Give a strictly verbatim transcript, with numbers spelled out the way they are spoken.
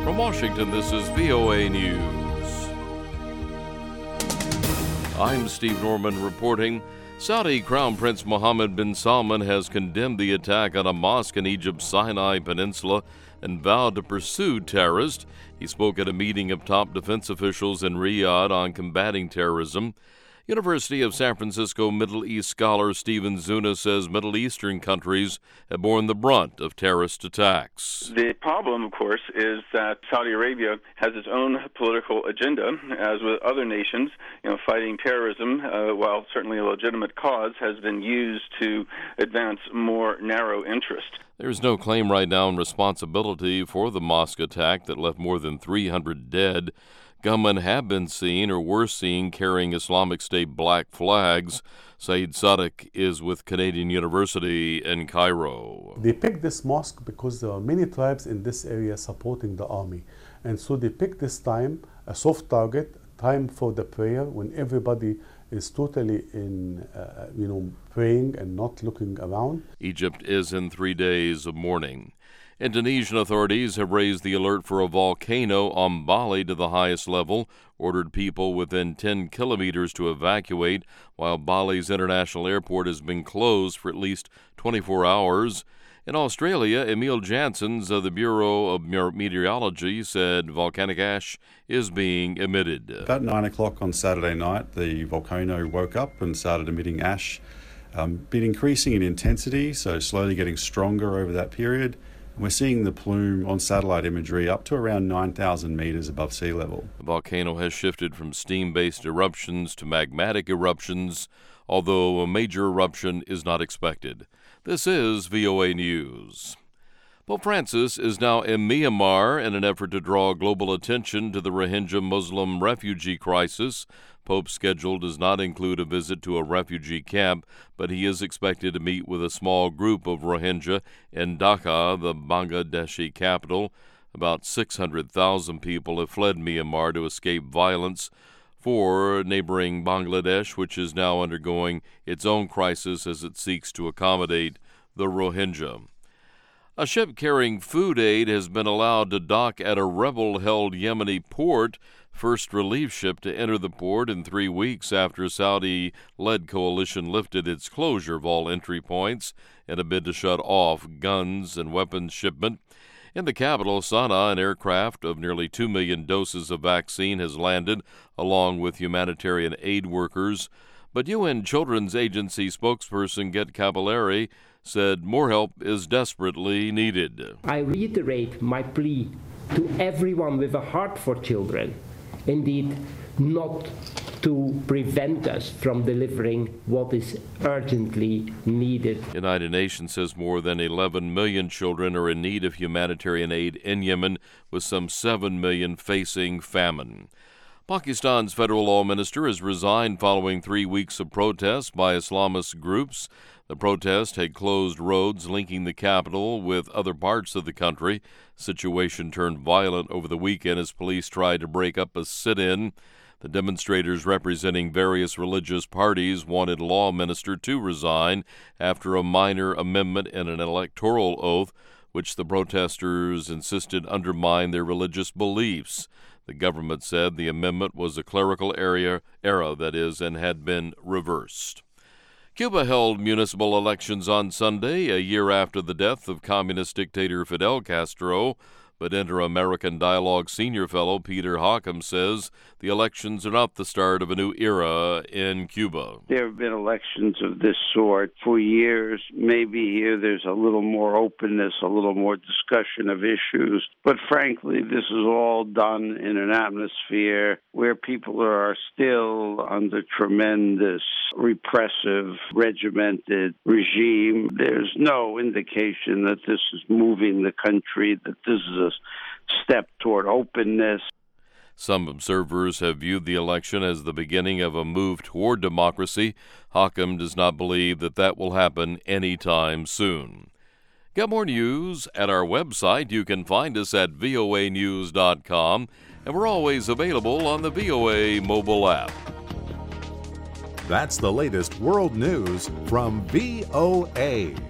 From Washington, this is V O A News. I'm Steve Norman reporting. Saudi Crown Prince Mohammed bin Salman has condemned the attack on a mosque in Egypt's Sinai Peninsula and vowed to pursue terrorists. He spoke at a meeting of top defense officials in Riyadh on combating terrorism. University of San Francisco Middle East scholar Stephen Zuna says Middle Eastern countries have borne the brunt of terrorist attacks. The problem, of course, is that Saudi Arabia has its own political agenda, as with other nations. You know, fighting terrorism, uh, while certainly a legitimate cause, has been used to advance more narrow interest. There's no claim right now on responsibility for the mosque attack that left more than three hundred dead. Gunmen have been seen or were seen carrying Islamic State black flags. Saeed Sadiq is with Canadian University in Cairo. They picked this mosque because there are many tribes in this area supporting the army. And so they picked this time, a soft target, time for the prayer when everybody is totally in, uh, you know, praying and not looking around. Egypt is in three days of mourning. Indonesian authorities have raised the alert for a volcano on Bali to the highest level, ordered people within ten kilometers to evacuate, while Bali's international airport has been closed for at least twenty-four hours. In Australia, Emil Janssens of the Bureau of Meteorology said volcanic ash is being emitted. About nine o'clock on Saturday night, the volcano woke up and started emitting ash, um, been increasing in intensity, so slowly getting stronger over that period. We're seeing the plume on satellite imagery up to around nine thousand meters above sea level. The volcano has shifted from steam-based eruptions to magmatic eruptions, although a major eruption is not expected. This is V O A News. Pope Francis is now in Myanmar in an effort to draw global attention to the Rohingya Muslim refugee crisis. Pope's schedule does not include a visit to a refugee camp, but he is expected to meet with a small group of Rohingya in Dhaka, the Bangladeshi capital. About six hundred thousand people have fled Myanmar to escape violence for neighboring Bangladesh, which is now undergoing its own crisis as it seeks to accommodate the Rohingya. A ship carrying food aid has been allowed to dock at a rebel-held Yemeni port, first relief ship to enter the port in three weeks after a Saudi-led coalition lifted its closure of all entry points in a bid to shut off guns and weapons shipment. In the capital, Sana'a, an aircraft of nearly two million doses of vaccine has landed, along with humanitarian aid workers. But U N Children's Agency spokesperson Get Caballari said more help is desperately needed. I reiterate my plea to everyone with a heart for children, indeed not to prevent us from delivering what is urgently needed. United Nations says more than eleven million children are in need of humanitarian aid in Yemen, with some seven million facing famine. Pakistan's federal law minister has resigned following three weeks of protests by Islamist groups. The protest had closed roads linking the capital with other parts of the country. The situation turned violent over the weekend as police tried to break up a sit-in. The demonstrators representing various religious parties wanted law minister to resign after a minor amendment in an electoral oath, which the protesters insisted undermined their religious beliefs. The government said the amendment was a clerical area, error, that is, and had been reversed. Cuba held municipal elections on Sunday, a year after the death of communist dictator Fidel Castro. But Inter-American Dialogue senior fellow Peter Hockham says the elections are not the start of a new era in Cuba. There have been elections of this sort for years. Maybe here there's a little more openness, a little more discussion of issues. But frankly, this is all done in an atmosphere where people are still under tremendous repressive, regimented regime. There's no indication that this is moving the country, that this is a step toward openness. Some observers have viewed the election as the beginning of a move toward democracy. Hockham does not believe that that will happen anytime soon. Get more news at our website. You can find us at V O A news dot com, and we're always available on the V O A mobile app. That's the latest world news from V O A.